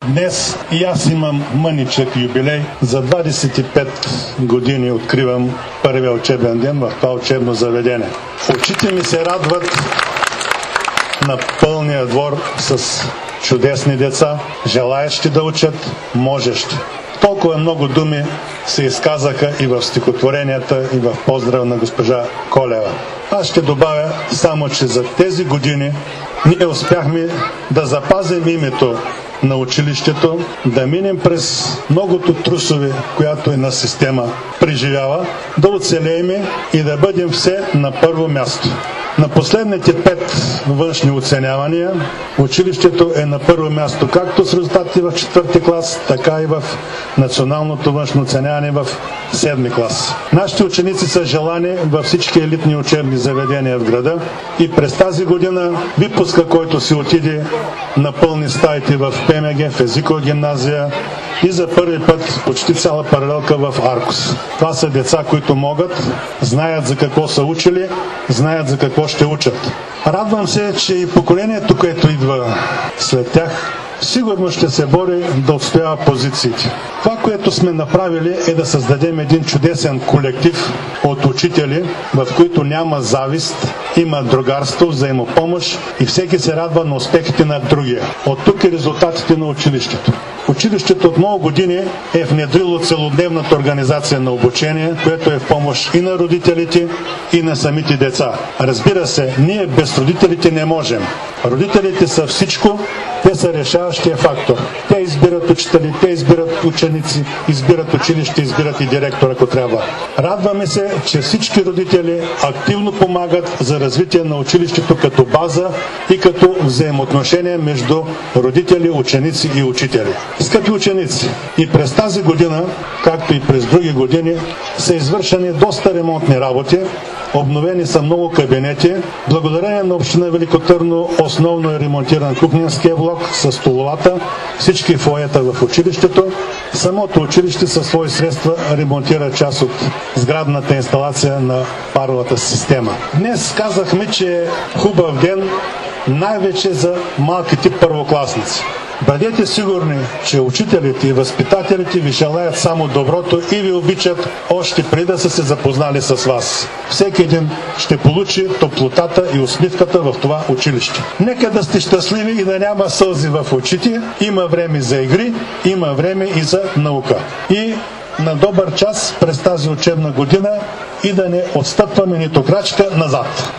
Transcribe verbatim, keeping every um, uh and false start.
Днес и аз имам мъничък юбилей. За двадесет и пет години откривам първия учебен ден в това учебно заведение. Очите ми се радват на пълния двор с чудесни деца, желаещи да учат, можещи. Толкова много думи се изказаха и в стихотворенията, и в поздрав на госпожа Колева. Аз ще добавя само, че за тези години ние успяхме да запазим името на училището, да минем през многото трусове, която една система преживява, да оцелеем и да бъдем все на първо място. На последните пет външни оценявания училището е на първо място, както с резултатите в четвърти клас, така и в националното външно оценяване в седми клас. Нашите ученици са желани във всички елитни учебни заведения в града и през тази година випуска, който си отиде, напълни стаите в ПМГ, в езикова гимназия и за първи път почти цяла паралелка в Аркус. Това са деца, които могат, знаят за какво са учили, знаят за какво ще учат. Радвам се, че и поколението, което идва след тях, сигурно ще се бори да отстоява позициите. Това, което сме направили, е да създадем един чудесен колектив от учители, в които няма завист, има другарство, взаимопомощ и всеки се радва на успехите на другия. От тук и резултатите на училището. Училището от много години е внедрило целодневната организация на обучение, което е в помощ и на родителите, и на самите деца. Разбира се, ние без родителите не можем. Родителите са всичко, те са решаващия фактор. Те избират учители, те избират ученици, избират училище, избират и директор, ако трябва. Радваме се, че всички родители активно помагат за развитие на училището като база и като взаимоотношение между родители, ученици и учители. Скъпи ученици, и през тази година, както и през други години, са извършени доста ремонтни работи, обновени са много кабинети. Благодарение на община Велико Търново основно е ремонтиран кухненския блок с столовата, всички фоета в училището. Самото училище със свои средства ремонтира част от сградната инсталация на паровата система. Днес казахме, че е хубав ден най-вече за малките първокласници. Бъдете сигурни, че учителите и възпитателите ви желаят само доброто и ви обичат още преди да са се запознали с вас. Всеки един ще получи топлотата и усмивката в това училище. Нека да сте щастливи и да няма сълзи в очите. Има време за игри, има време и за наука. И на добър час през тази учебна година и да не отстъпваме нито крачка назад.